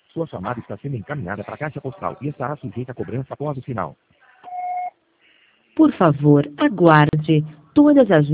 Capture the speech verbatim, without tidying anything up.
Sua chamada está sendo encaminhada para a caixa postal e estará sujeita a cobrança após o sinal. Por favor, aguarde. Todas as